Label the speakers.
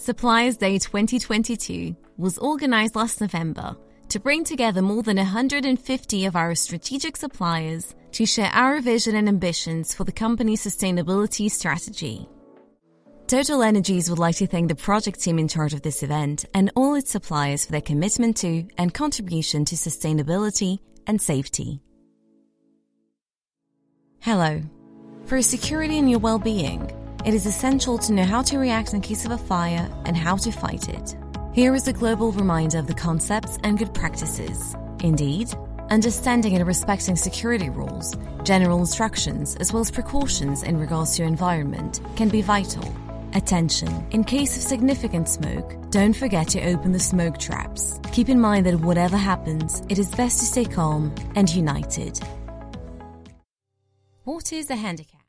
Speaker 1: Suppliers Day 2022 was organized last November to bring together more than 150 of our strategic suppliers to share our vision and ambitions for the company's sustainability strategy. TotalEnergies would like to thank the project team in charge of this event and all its suppliers for their commitment to and contribution to sustainability and safety. Hello. For security and your well-being, it is essential to know how to react in case of a fire and how to fight it. Here is a global reminder of the concepts and good practices. Indeed, understanding and respecting security rules, general instructions, as well as precautions in regards to environment can be vital. Attention! In case of significant smoke, don't forget to open the smoke traps. Keep in mind that whatever happens, it is best to stay calm and united. What is a handicap?